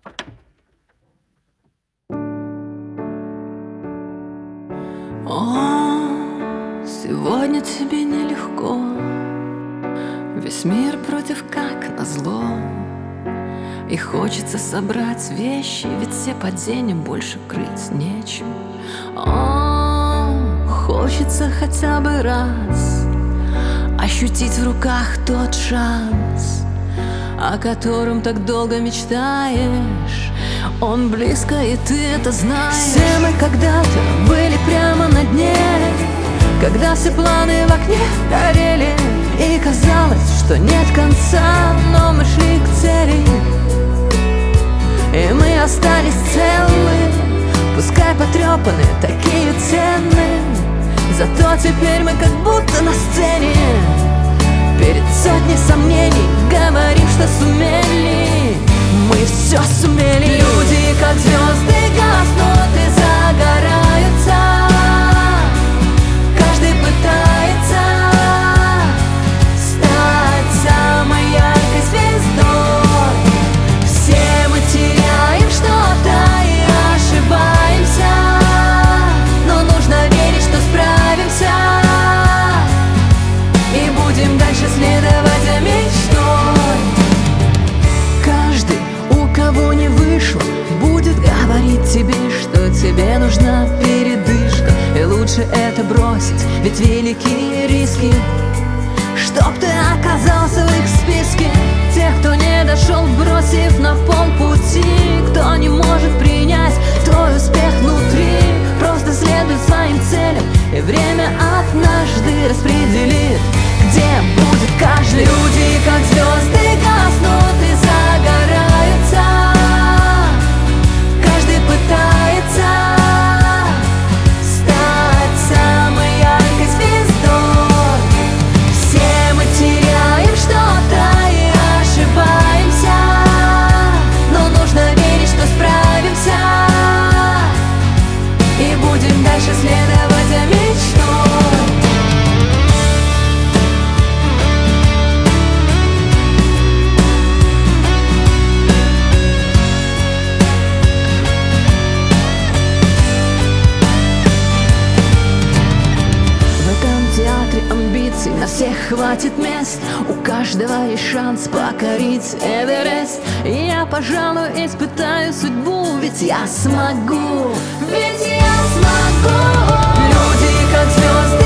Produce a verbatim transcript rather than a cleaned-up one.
О, сегодня тебе нелегко, весь мир против, как назло. И хочется собрать вещи, ведь все падения больше крыть нечем. О, хочется хотя бы раз ощутить в руках тот шанс, о котором так долго мечтаешь. Он близко, и ты это знаешь. Все мы когда-то были прямо на дне, когда все планы в окне горели, и казалось, что нет конца, но мы шли к цели, и мы остались целы, пускай потрепаны, такие ценные. Зато теперь мы как будто на сцене, перед сотней сомнений говорим, что сумели. Мы все сумели. Люди, как звезды, гаснут и загораются. Каждый пытается стать самой яркой звездой. Все мы теряем что-то и ошибаемся, но нужно верить, что справимся, и будем дальше следовать за мечтой. Каждый, у кого не вышло, будет говорить тебе, что тебе нужна передышка. И лучше это бросить, ведь великие риски, чтоб ты оказался в их списке. Тех, кто не дошел, бросив на полпути, кто не может принять твой успех внутри. Просто следуй своим целям, и время однажды распределит, где будет каждый. Люди, как звезды, гаснут и загораются. Каждый пытается стать самой яркой звездой. Все мы теряем что-то и ошибаемся, но нужно верить, что справимся, и будем дальше следовать за мечтой. Амбиций на всех хватит мест, у каждого есть шанс покорить Эверест. И я, пожалуй, испытаю судьбу, ведь я смогу, ведь я смогу. Люди, как звезды,